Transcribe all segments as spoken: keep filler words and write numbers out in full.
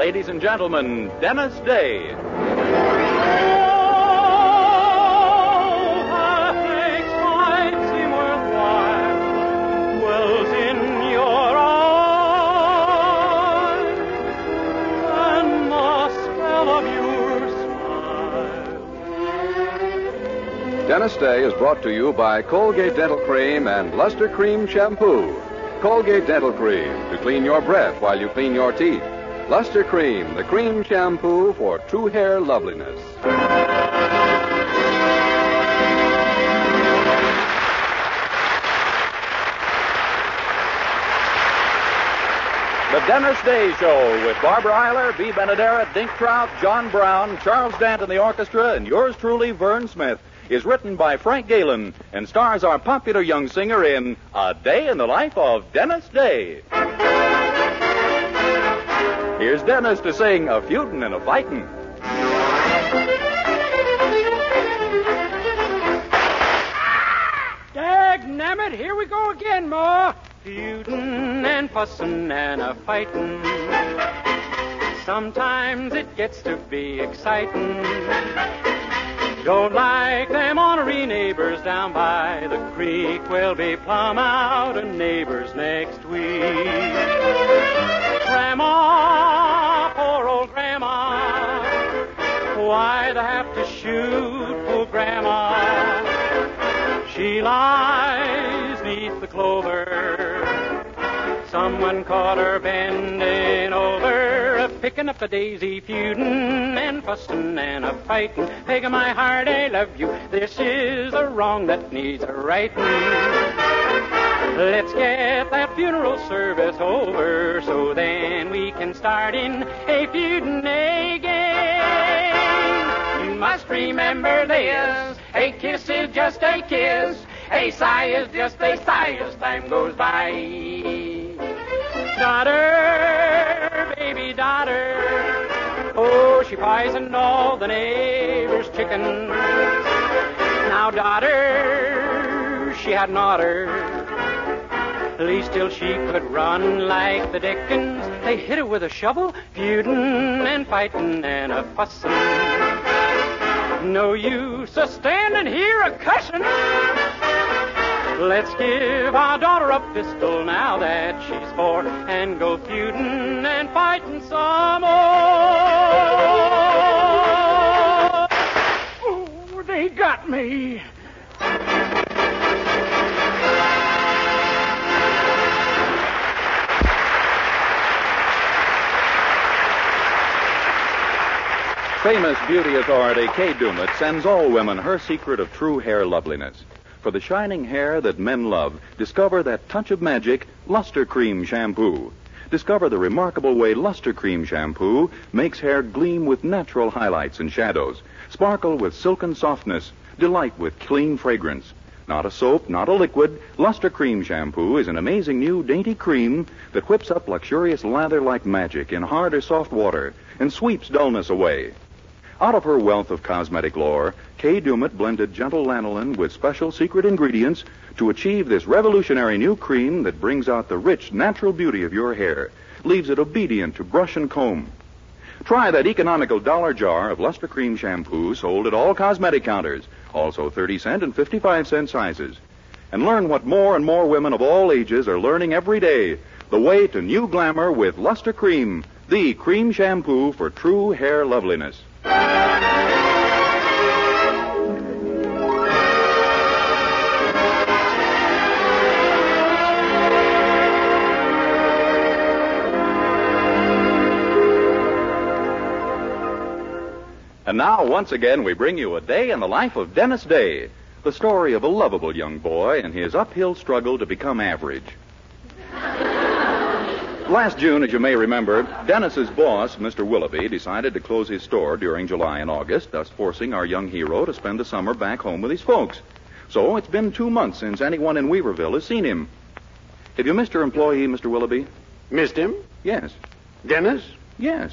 ladies and gentlemen, Dennis Day. Dennis Day is brought to you by Colgate Dental Cream and Luster Cream Shampoo. Colgate Dental Cream, to clean your breath while you clean your teeth. Luster Cream, the cream shampoo for true hair loveliness. The Dennis Day Show with Barbara Eiler, Bea Benaderet, Dink Trout, John Brown, Charles Dant in the orchestra, and yours truly, Vern Smith, is written by Frank Galen and stars our popular young singer in A Day in the Life of Dennis Day. Here's Dennis to sing A Feudin' and a Fightin'. Dagnammit, here we go again, Ma. Feudin' and fussin' and a fightin'. Sometimes it gets to be excitin'. Don't like them ornery neighbors down by the creek. We'll be plumb out of neighbors next week. Grandma, poor old Grandma, why'd I have to shoot poor Grandma? She lies neath the clover. Someone caught her bending over, picking up a daisy, feudin' and fussin' and a fightin'. Peg of my heart, I love you. This is a wrong that needs a rightin'. Let's get that funeral service over, so then we can start in a feudin' again. You must remember this: a kiss is just a kiss, a sigh is just a sigh as time goes by. Daughter, baby daughter, oh, she poisoned all the neighbors' chickens. Now, daughter, she had an otter, at least till she could run like the dickens. They hit her with a shovel, feudin' and fightin' and a fussin'. No use a standing here a cussin'. Let's give our daughter a pistol now that she's four and go feudin' and fightin' some more. Oh, they got me. Famous beauty authority Kay Daumet sends all women her secret of true hair loveliness. For the shining hair that men love, discover that touch of magic, Luster Cream Shampoo. Discover the remarkable way Luster Cream Shampoo makes hair gleam with natural highlights and shadows, sparkle with silken softness, delight with clean fragrance. Not a soap, not a liquid, Luster Cream Shampoo is an amazing new dainty cream that whips up luxurious lather like magic in hard or soft water and sweeps dullness away. Out of her wealth of cosmetic lore, Kay Daumet blended gentle lanolin with special secret ingredients to achieve this revolutionary new cream that brings out the rich, natural beauty of your hair, leaves it obedient to brush and comb. Try that economical dollar jar of Luster Cream Shampoo sold at all cosmetic counters, also thirty cent and fifty-five cent sizes. And learn what more and more women of all ages are learning every day, the way to new glamour with Luster Cream, the cream shampoo for true hair loveliness. And now, once again, we bring you A Day in the Life of Dennis Day, the story of a lovable young boy and his uphill struggle to become average. Last June, as you may remember, Dennis's boss, Mister Willoughby, decided to close his store during July and August, thus forcing our young hero to spend the summer back home with his folks. So it's been two months since anyone in Weaverville has seen him. Have you missed your employee, Mister Willoughby? Missed him? Yes. Dennis? Yes.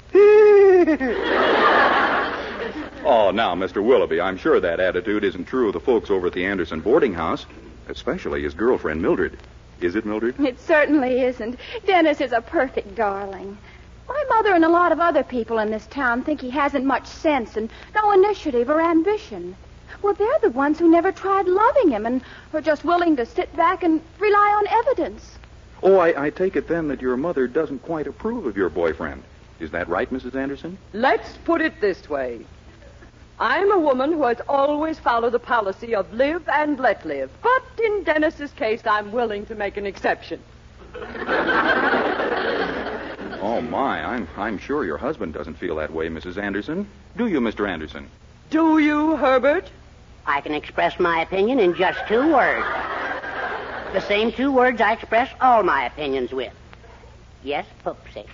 Oh, now, Mister Willoughby, I'm sure that attitude isn't true of the folks over at the Anderson boarding house, especially his girlfriend, Mildred. Is it, Mildred? It certainly isn't. Dennis is a perfect darling. My mother and a lot of other people in this town think he hasn't much sense and no initiative or ambition. Well, they're the ones who never tried loving him and are just willing to sit back and rely on evidence. Oh, I, I take it then that your mother doesn't quite approve of your boyfriend. Is that right, Missus Anderson? Let's put it this way. I'm a woman who has always followed the policy of live and let live. But in Dennis's case, I'm willing to make an exception. Oh, my. I'm, I'm sure your husband doesn't feel that way, Missus Anderson. Do you, Mister Anderson? Do you, Herbert? I can express my opinion in just two words. The same two words I express all my opinions with. Yes, Poopsie.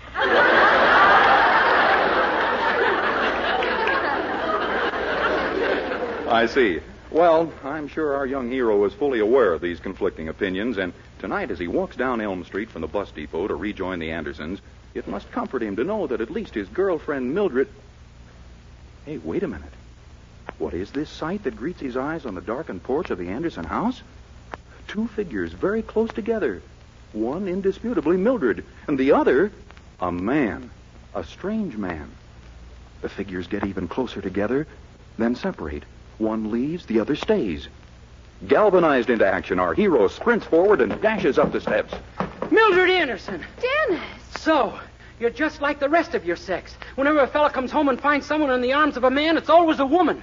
I see. Well, I'm sure our young hero is fully aware of these conflicting opinions, and tonight as he walks down Elm Street from the bus depot to rejoin the Andersons, it must comfort him to know that at least his girlfriend Mildred... Hey, wait a minute. What is this sight that greets his eyes on the darkened porch of the Anderson house? Two figures very close together. One indisputably Mildred, and the other a man, a strange man. The figures get even closer together, then separate. One leaves, the other stays. Galvanized into action, our hero sprints forward and dashes up the steps. Mildred Anderson. Dennis! So, you're just like the rest of your sex. Whenever a fella comes home and finds someone in the arms of a man, it's always a woman.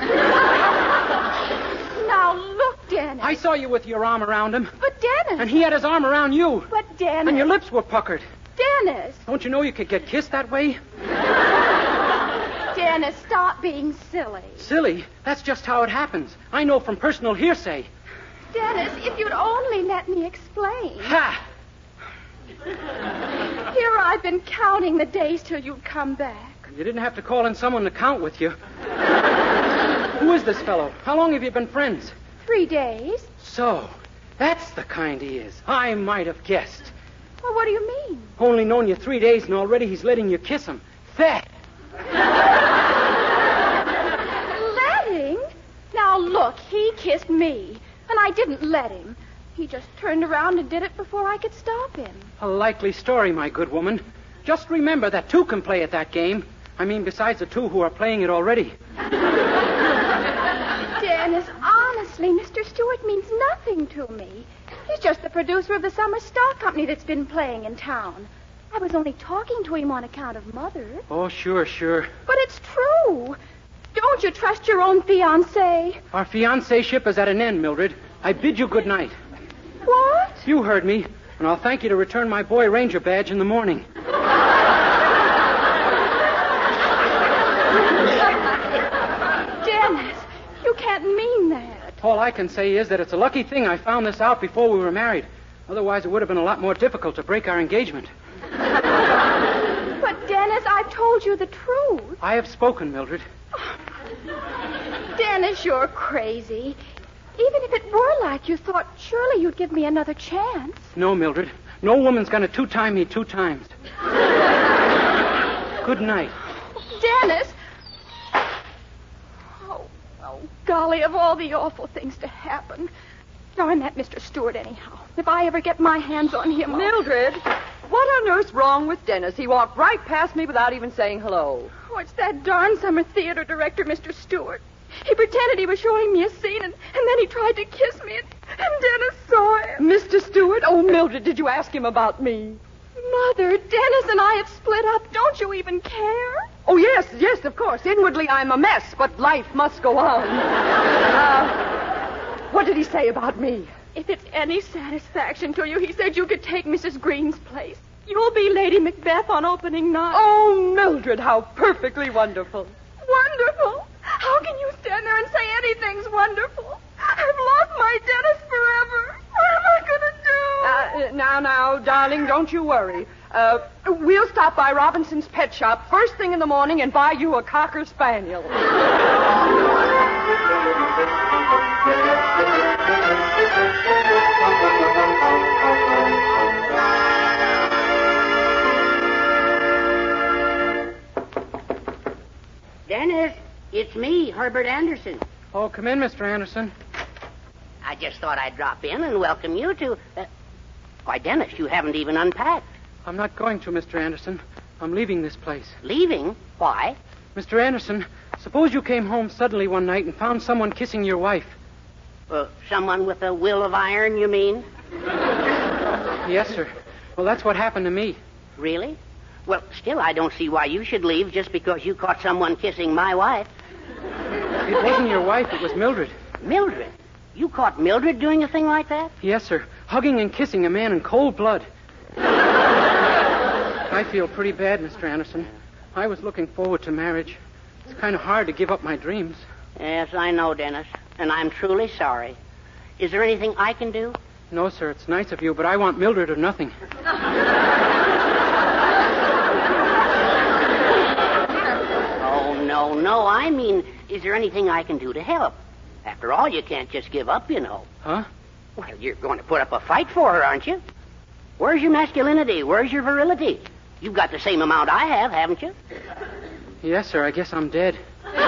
Now, look, Dennis. I saw you with your arm around him. But, Dennis. And he had his arm around you. But, Dennis. And your lips were puckered. Dennis. Don't you know you could get kissed that way? Dennis, stop being silly. Silly? That's just how it happens. I know from personal hearsay. Dennis, if you'd only let me explain. Ha! Here I've been counting the days till you'd come back. You didn't have to call in someone to count with you. Who is this fellow? How long have you been friends? Three days. So, that's the kind he is. I might have guessed. Well, what do you mean? Only known you three days and already he's letting you kiss him. That. Letting? Now, look, he kissed me, and I didn't let him. He just turned around and did it before I could stop him. A likely story, my good woman. Just remember that two can play at that game. I mean, besides the two who are playing it already. Dennis, honestly, Mister Stewart means nothing to me. He's just the producer of the summer stock company that's been playing in town. I was only talking to him on account of Mother. Oh, sure, sure. But it's true. Don't you trust your own fiancé? Our fiancé-ship is at an end, Mildred. I bid you good night. What? You heard me, and I'll thank you to return my boy ranger badge in the morning. Dennis, you can't mean that. All I can say is that it's a lucky thing I found this out before we were married. Otherwise, it would have been a lot more difficult to break our engagement. But, Dennis, I've told you the truth. I have spoken, Mildred. Dennis, you're crazy. Even if it were like you thought, surely you'd give me another chance. No, Mildred. No woman's going to two-time me two times. Good night. Dennis! Oh, oh, golly, of all the awful things to happen. Now, I'm that Mister Stewart anyhow. If I ever get my hands on him, I'll... Mildred, what on earth's wrong with Dennis? He walked right past me without even saying hello. Oh, it's that darn summer theater director, Mister Stewart. He pretended he was showing me a scene, and, and then he tried to kiss me, and, and Dennis saw him. Mister Stewart? Oh, Mildred, did you ask him about me? Mother, Dennis and I have split up. Don't you even care? Oh, yes, yes, of course. Inwardly, I'm a mess, but life must go on. uh, what did he say about me? If it's any satisfaction to you, he said you could take Missus Green's place. You'll be Lady Macbeth on opening night. Oh, Mildred, how perfectly wonderful. Wonderful? How can you stand there and say anything's wonderful? I've lost my Dennis forever. What am I going to do? Uh, now, now, darling, don't you worry. Uh, we'll stop by Robinson's pet shop first thing in the morning and buy you a Cocker Spaniel. Dennis, it's me, Herbert Anderson. Oh, come in, Mister Anderson. I just thought I'd drop in and welcome you to... Uh... Why, Dennis, you haven't even unpacked. I'm not going to, Mister Anderson. I'm leaving this place. Leaving? Why? Mister Anderson, suppose you came home suddenly one night and found someone kissing your wife. Uh, someone with a will of iron, you mean? Yes, sir. Well, that's what happened to me. Really? Well, still, I don't see why you should leave just because you caught someone kissing my wife. It wasn't your wife, it was Mildred. Mildred? You caught Mildred doing a thing like that? Yes, sir. Hugging and kissing a man in cold blood. I feel pretty bad, Mister Anderson. I was looking forward to marriage. It's kind of hard to give up my dreams. Yes, I know, Dennis. And I'm truly sorry. Is there anything I can do? No, sir. It's nice of you, but I want Mildred or nothing. Oh, no, no. I mean, is there anything I can do to help? After all, you can't just give up, you know. Huh? Well, you're going to put up a fight for her, aren't you? Where's your masculinity? Where's your virility? You've got the same amount I have, haven't you? Yes, sir. I guess I'm dead.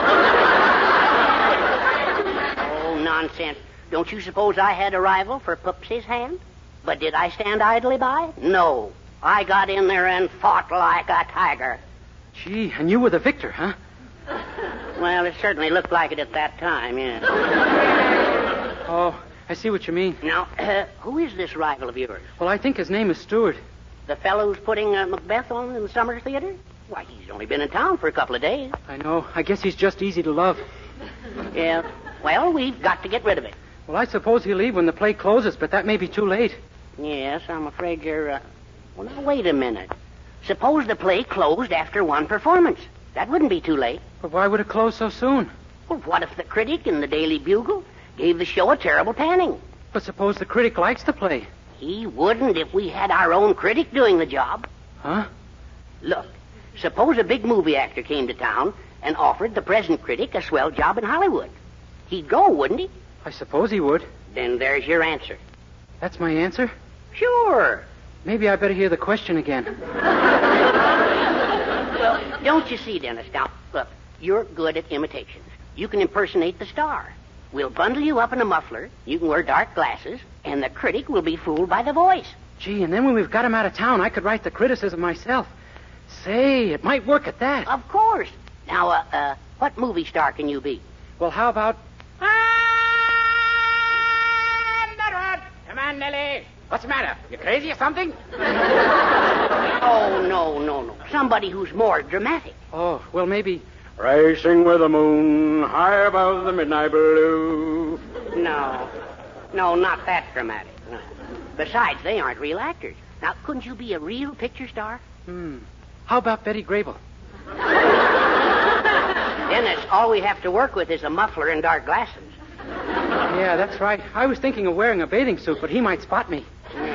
Oh, nonsense. Don't you suppose I had a rival for Pupsy's hand? But did I stand idly by? No. I got in there and fought like a tiger. Gee, and you were the victor, huh? Well, it certainly looked like it at that time, yes. Oh, I see what you mean. Now, uh, who is this rival of yours? Well, I think his name is Stewart. The fellow who's putting uh, Macbeth on in the Summer Theater? Why, he's only been in town for a couple of days. I know. I guess he's just easy to love. Yeah. Well, we've got to get rid of it. Well, I suppose he'll leave when the play closes, but that may be too late. Yes, I'm afraid you're... Uh... Well, now, wait a minute. Suppose the play closed after one performance. That wouldn't be too late. But why would it close so soon? Well, what if the critic in the Daily Bugle gave the show a terrible panning? But suppose the critic likes the play. He wouldn't if we had our own critic doing the job. Huh? Look, suppose a big movie actor came to town and offered the present critic a swell job in Hollywood. He'd go, wouldn't he? I suppose he would. Then there's your answer. That's my answer? Sure. Maybe I better hear the question again. Well, don't you see, Dennis? Now, look, you're good at imitations. You can impersonate the star. We'll bundle you up in a muffler, you can wear dark glasses, and the critic will be fooled by the voice. Gee, and then when we've got him out of town, I could write the criticism myself. Say, it might work at that. Of course. Now, uh, uh, what movie star can you be? Well, how about... Come on, Nellie. What's the matter? You crazy or something? Oh, no, no, no. Somebody who's more dramatic. Oh, well, maybe... Racing with the moon, high above the midnight blue. No. No, not that dramatic. No. Besides, they aren't real actors. Now, couldn't you be a real picture star? Hmm. How about Betty Grable? Dennis, all we have to work with is a muffler and dark glasses. Yeah, that's right. I was thinking of wearing a bathing suit, but he might spot me.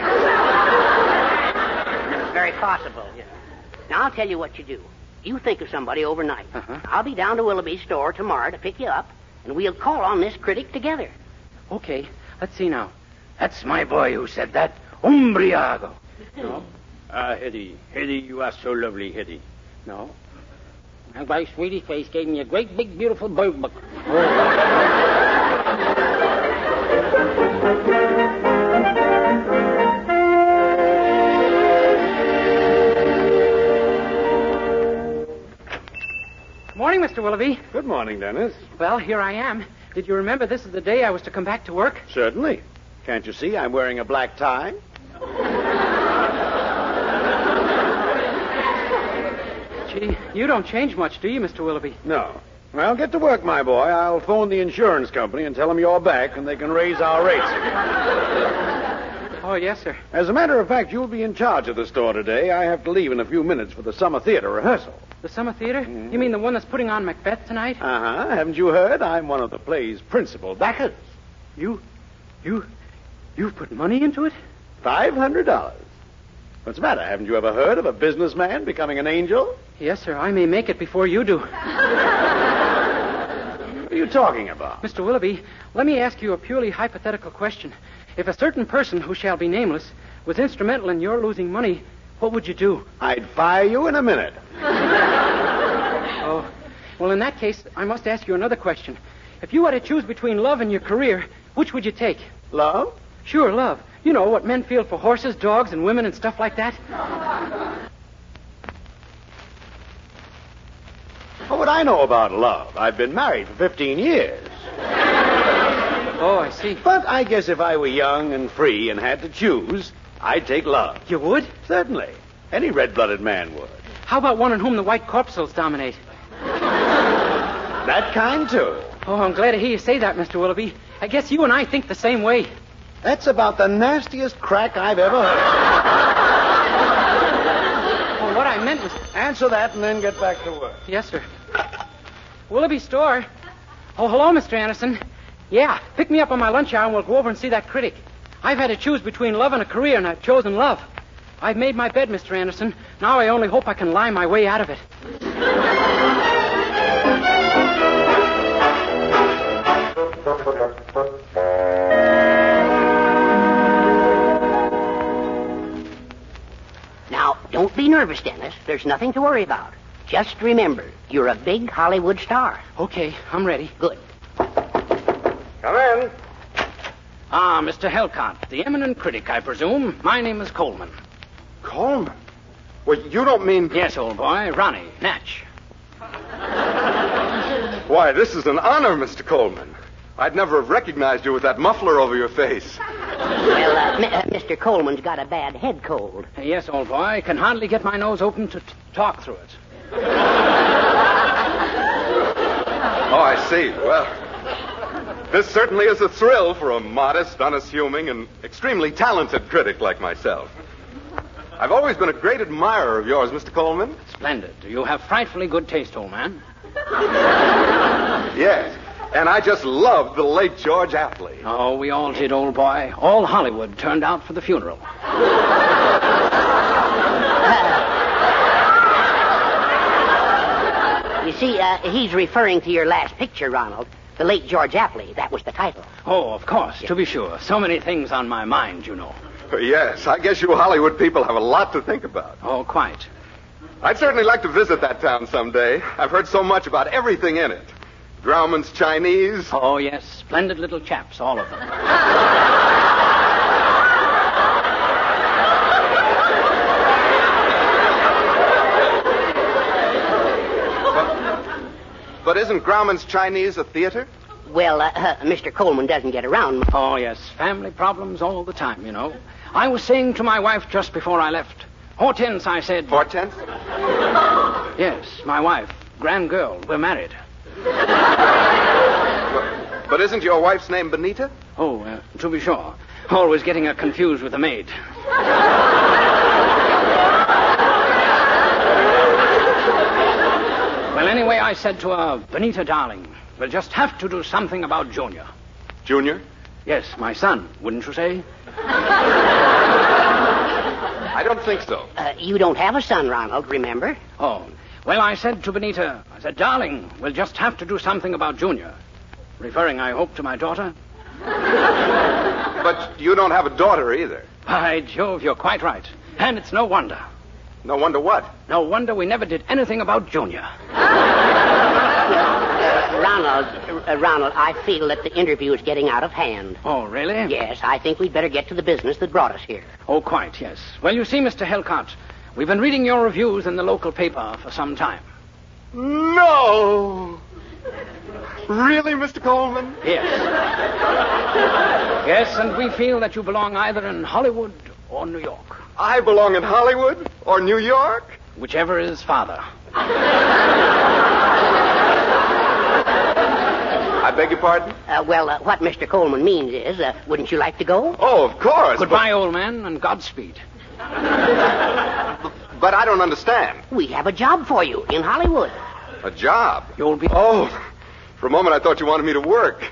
Yeah. Very possible. Yeah. Now, I'll tell you what you do. You think of somebody overnight. Uh-huh. I'll be down to Willoughby's store tomorrow to pick you up, and we'll call on this critic together. Okay. Let's see now. That's my boy who said that. Umbriago. No? Ah, Hetty. Hetty, you are so lovely, Hetty. No? And my sweetie face gave me a great big beautiful bird book. Morning, Mister Willoughby. Good morning, Dennis. Well, here I am. Did you remember this is the day I was to come back to work? Certainly. Can't you see I'm wearing a black tie? Gee, you don't change much, do you, Mister Willoughby? No. Well, get to work, my boy. I'll phone the insurance company and tell them you're back and they can raise our rates again. Oh, yes, sir. As a matter of fact, you'll be in charge of the store today. I have to leave in a few minutes for the summer theater rehearsal. The Summer Theater? Mm-hmm. You mean the one that's putting on Macbeth tonight? Uh-huh. Haven't you heard? I'm one of the play's principal backers. You, you, you've put money into it? Five hundred dollars. What's the matter? Haven't you ever heard of a businessman becoming an angel? Yes, sir. I may make it before you do. What are you talking about? Mister Willoughby, let me ask you a purely hypothetical question. If a certain person who shall be nameless was instrumental in your losing money, what would you do? I'd fire you in a minute. Oh, well, in that case, I must ask you another question. If you had to choose between love and your career, which would you take? Love? Sure, love. You know, what men feel for horses, dogs, and women and stuff like that. What would I know about love? I've been married for fifteen years. Oh, I see. But I guess if I were young and free and had to choose, I'd take love. You would? Certainly. Any red-blooded man would. How about one in whom the white corpuscles dominate? That kind, too. Oh, I'm glad to hear you say that, Mister Willoughby. I guess you and I think the same way. That's about the nastiest crack I've ever heard. Oh, what I meant was... Answer that and then get back to work. Yes, sir. Willoughby store. Oh, hello, Mister Anderson. Yeah, pick me up on my lunch hour and we'll go over and see that critic. I've had to choose between love and a career, and I've chosen love. I've made my bed, Mister Anderson. Now I only hope I can lie my way out of it. Now, don't be nervous, Dennis. There's nothing to worry about. Just remember, you're a big Hollywood star. Okay, I'm ready. Good. Come in. Ah, Mister Helcott, the eminent critic, I presume. My name is Coleman. Coleman? Well, you don't mean... Yes, old boy, Ronnie, Natch. Why, this is an honor, Mister Coleman. I'd never have recognized you with that muffler over your face. Well, uh, M- uh, Mister Coleman's got a bad head cold. Uh, yes, old boy, I can hardly get my nose open to t- talk through it. Oh, I see. Well, this certainly is a thrill for a modest, unassuming, and extremely talented critic like myself. I've always been a great admirer of yours, Mister Coleman. Splendid. You have frightfully good taste, old man. Yes, and I just loved the late George Apley. Oh, we all did, old boy. All Hollywood turned out for the funeral. You see, uh, he's referring to your last picture, Ronald. The late George Apley. That was the title. Oh, of course, to be sure. So many things on my mind, you know. Yes, I guess you Hollywood people have a lot to think about. Oh, quite. I'd certainly like to visit that town someday. I've heard so much about everything in it. Grauman's Chinese. Oh, yes, splendid little chaps, all of them. But isn't Grauman's Chinese a theater? Well, uh, uh, Mister Coleman doesn't get around much. Oh, yes, family problems all the time, you know. I was saying to my wife just before I left, Hortense, I said... Hortense? Yes, my wife, grand girl, we're married. But, but isn't your wife's name Benita? Oh, uh, to be sure. Always getting her confused with the maid. Well, anyway, I said to her, Benita, darling, we'll just have to do something about Junior. Junior? Yes, my son, wouldn't you say? I don't think so. Uh, you don't have a son, Ronald, remember? Oh, well, I said to Benita, I said, darling, we'll just have to do something about Junior. Referring, I hope, to my daughter. But you don't have a daughter either. By Jove, you're quite right. And it's no wonder. No wonder what? No wonder we never did anything about Junior. Uh, Ronald, uh, Ronald, I feel that the interview is getting out of hand. Oh, really? Yes, I think we'd better get to the business that brought us here. Oh, quite, yes. Well, you see, Mister Helcott, we've been reading your reviews in the local paper for some time. No! Really, Mister Coleman? Yes. Yes, and we feel that you belong either in Hollywood or New York. I belong in Hollywood or New York? Whichever is farther. I beg your pardon? Uh, well, uh, what Mister Coleman means is, uh, wouldn't you like to go? Oh, of course. Goodbye, old man, and Godspeed. But, but I don't understand. We have a job for you in Hollywood. A job? You'll be... Oh, for a moment I thought you wanted me to work.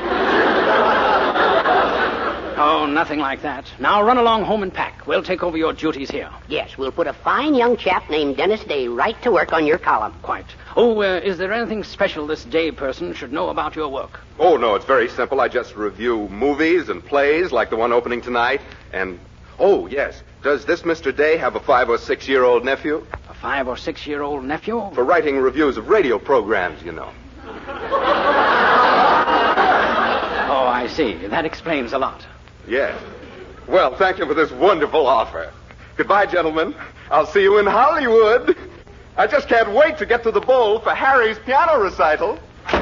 Oh, nothing like that. Now run along home and pack. We'll take over your duties here. Yes, we'll put a fine young chap named Dennis Day right to work on your column. Quite. Oh, uh, is there anything special this Day person should know about your work? Oh, no, it's very simple. I just review movies and plays like the one opening tonight. And, oh, yes, does this Mister Day have a five or six-year-old nephew? A five or six-year-old nephew? For writing reviews of radio programs, you know. Oh, I see. That explains a lot. Yes. Well, thank you for this wonderful offer. Goodbye, gentlemen. I'll see you in Hollywood. I just can't wait to get to the bowl for Harry's piano recital.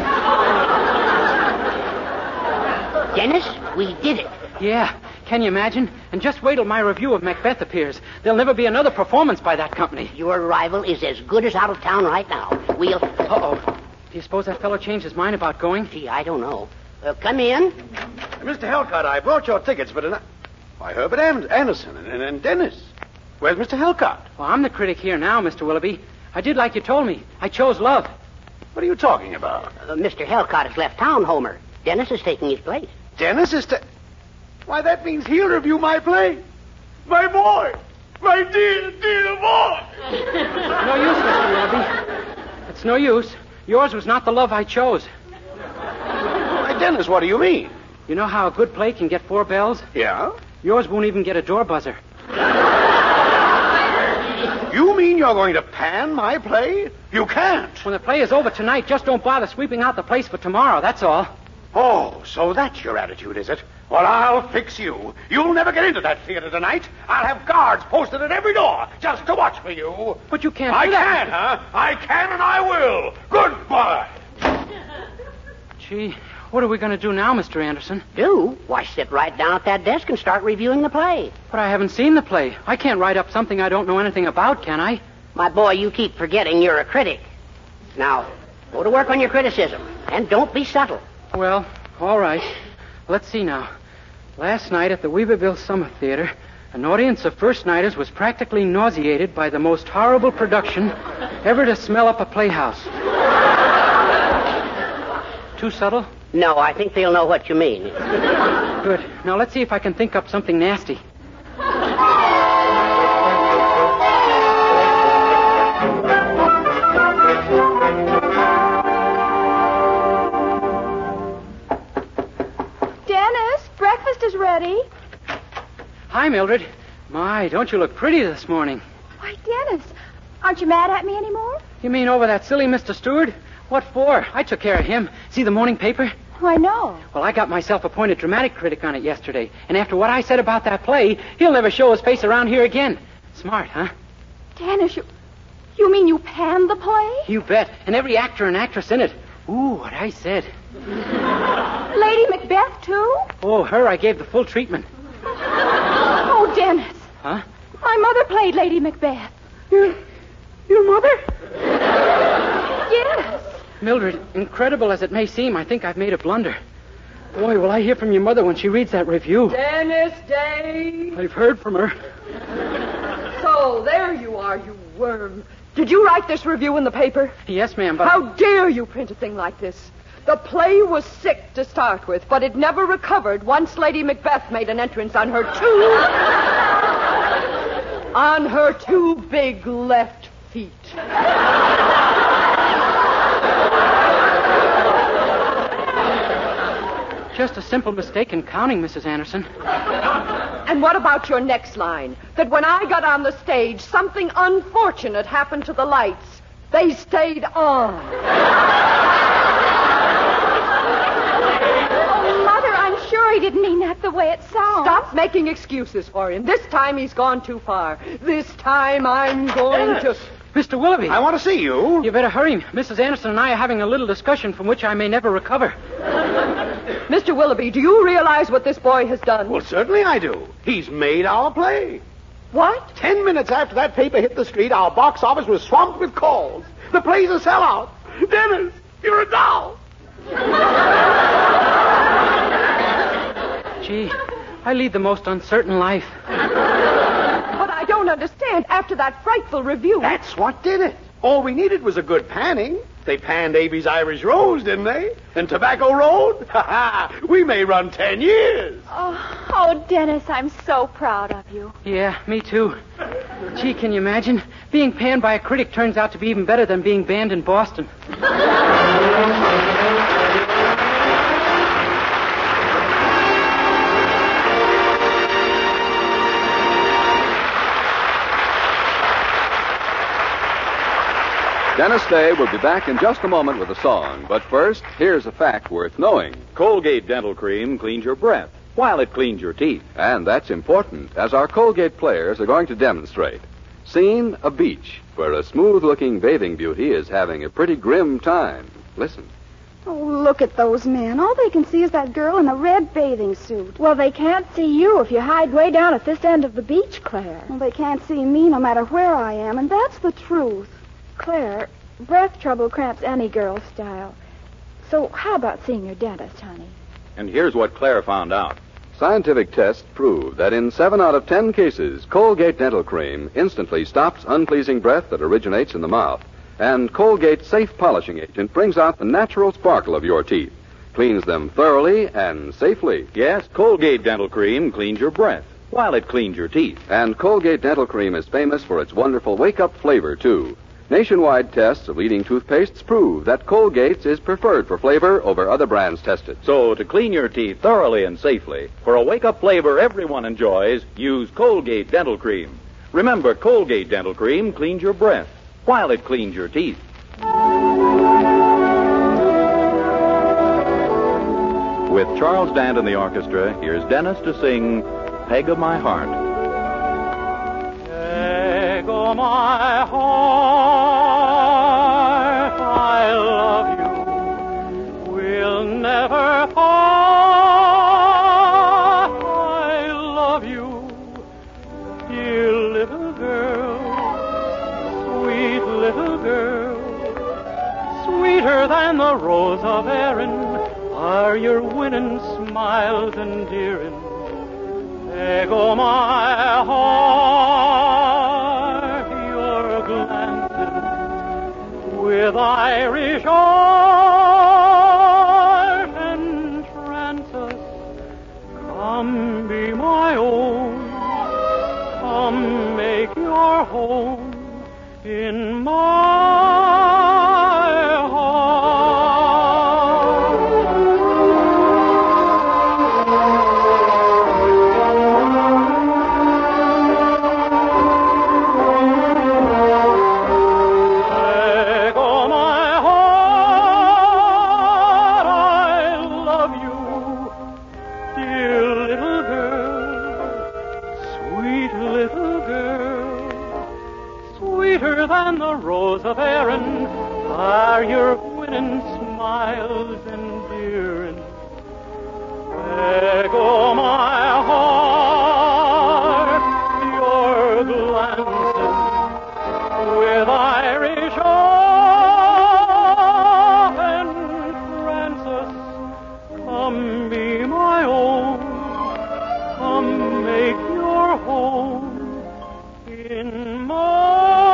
Dennis, we did it. Yeah. Can you imagine? And just wait till my review of Macbeth appears. There'll never be another performance by that company. Your rival is as good as out of town right now. We'll... Uh-oh. Do you suppose that fellow changed his mind about going? Gee, I don't know. Uh, come in. Mister Helcott, I brought your tickets, but... Uh, why, Herbert An- Anderson and, and, and Dennis. Where's Mister Helcott? Well, I'm the critic here now, Mister Willoughby. I did like you told me. I chose love. What are you talking about? Uh, Mister Helcott has left town, Homer. Dennis is taking his place. Dennis is ta- Why, that means he'll review my play. My boy. My dear, dear boy. No use, Mister Willoughby. It's no use. Yours was not the love I chose. Why, Dennis, what do you mean? You know how a good play can get four bells? Yeah? Yours won't even get a door buzzer. You mean you're going to pan my play? You can't. When the play is over tonight, just don't bother sweeping out the place for tomorrow, that's all. Oh, so that's your attitude, is it? Well, I'll fix you. You'll never get into that theater tonight. I'll have guards posted at every door just to watch for you. But you can't I do that. can, huh? I can and I will. Goodbye. Gee, what are we going to do now, Mister Anderson? Do? Why, sit right down at that desk and start reviewing the play. But I haven't seen the play. I can't write up something I don't know anything about, can I? My boy, you keep forgetting you're a critic. Now, go to work on your criticism, and don't be subtle. Well, all right. Let's see now. Last night at the Weaverville Summer Theater, an audience of first-nighters was practically nauseated by the most horrible production ever to smell up a playhouse. Too subtle? No, I think they'll know what you mean. Good. Now let's see if I can think up something nasty. Is ready. Hi, Mildred. My, don't you look pretty this morning. Why, Dennis, aren't you mad at me anymore? You mean over that silly Mister Stewart? What for? I took care of him. See the morning paper? Why, no. Well, I got myself appointed dramatic critic on it yesterday. And after what I said about that play, he'll never show his face around here again. Smart, huh? Dennis, you, you mean you panned the play? You bet. And every actor and actress in it. Ooh, what I said. Lady Macbeth, too? Oh, her I gave the full treatment. Oh, Dennis. Huh? My mother played Lady Macbeth. Your, your mother? Yes. Mildred, incredible as it may seem, I think I've made a blunder. Boy, will I hear from your mother when she reads that review. Dennis Day. I've heard from her. So, there you are, you worm. Did you write this review in the paper? Yes, ma'am, but... How dare you print a thing like this? The play was sick to start with, but it never recovered once Lady Macbeth made an entrance on her two... on her two big left feet. Just a simple mistake in counting, Missus Anderson. And what about your next line? That when I got on the stage, something unfortunate happened to the lights. They stayed on. Oh, Mother, I'm sure he didn't mean that the way it sounds. Stop making excuses for him. This time he's gone too far. This time I'm going to... Mister Willoughby. I want to see you. You better hurry. Missus Anderson and I are having a little discussion from which I may never recover. Mister Willoughby, do you realize what this boy has done? Well, certainly I do. He's made our play. What? Ten minutes after that paper hit the street, our box office was swamped with calls. The play's a sellout. Dennis, you're a doll. Gee, I lead the most uncertain life. But I don't understand. After that frightful review... That's what did it. All we needed was a good panning. They panned Avy's Irish Rose, didn't they? And Tobacco Road? Ha ha! We may run ten years. Oh, oh, Dennis, I'm so proud of you. Yeah, me too. Gee, can you imagine? Being panned by a critic turns out to be even better than being banned in Boston. Dennis Day will be back in just a moment with a song. But first, here's a fact worth knowing. Colgate Dental Cream cleans your breath while it cleans your teeth. And that's important, as our Colgate players are going to demonstrate. Scene, a beach, where a smooth-looking bathing beauty is having a pretty grim time. Listen. Oh, look at those men. All they can see is that girl in a red bathing suit. Well, they can't see you if you hide way down at this end of the beach, Claire. Well, they can't see me no matter where I am, and that's the truth. Claire, breath trouble cramps any girl's style. So how about seeing your dentist, honey? And here's what Claire found out. Scientific tests prove that in seven out of ten cases, Colgate Dental Cream instantly stops unpleasing breath that originates in the mouth. And Colgate's safe polishing agent brings out the natural sparkle of your teeth, cleans them thoroughly and safely. Yes, Colgate Dental Cream cleans your breath while it cleans your teeth. And Colgate Dental Cream is famous for its wonderful wake-up flavor, too. Nationwide tests of leading toothpastes prove that Colgate's is preferred for flavor over other brands tested. So to clean your teeth thoroughly and safely, for a wake-up flavor everyone enjoys, use Colgate Dental Cream. Remember, Colgate Dental Cream cleans your breath while it cleans your teeth. With Charles Dant and the orchestra, here's Dennis to sing Peg of My Heart. Peg of my heart, I love you, we'll never part. I love you, dear little girl, sweet little girl, sweeter than the rose of Erin are your winning smiles endearing. Peg o' my heart, your glances with Irish art entrance us. Come be my own, come make your home in my than the rose of Erin are your winning smiles endearing. Peg o' my heart, your glances with Irish art entrance us. Come be my own, come make your home in my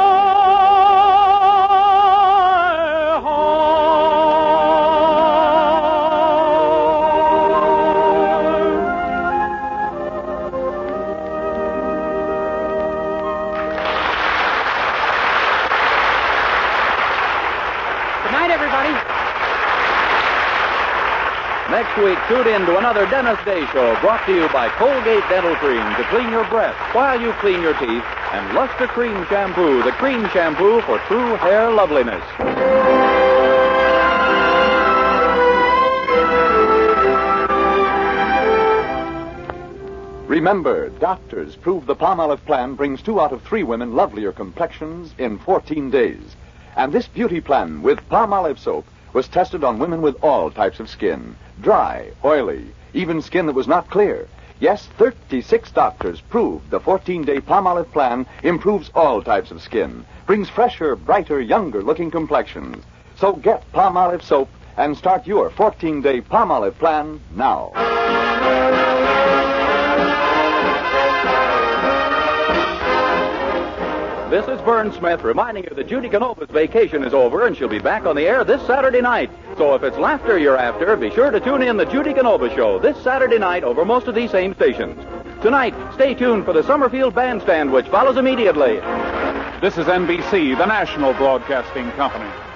Next week, tune in to another Dennis Day Show brought to you by Colgate Dental Cream to clean your breath while you clean your teeth, and Luster Cream Shampoo, the cream shampoo for true hair loveliness. Remember, doctors prove the Palmolive plan brings two out of three women lovelier complexions in fourteen days. And this beauty plan with Palmolive soap was tested on women with all types of skin. Dry, oily, even skin that was not clear. Yes, thirty-six doctors proved the fourteen-day Palmolive plan improves all types of skin, brings fresher, brighter, younger-looking complexions. So get Palmolive soap and start your fourteen-day Palmolive plan now. This is Vern Smith reminding you that Judy Canova's vacation is over and she'll be back on the air this Saturday night. So if it's laughter you're after, be sure to tune in the Judy Canova Show this Saturday night over most of these same stations. Tonight, stay tuned for the Summerfield Bandstand, which follows immediately. This is N B C, the national broadcasting company.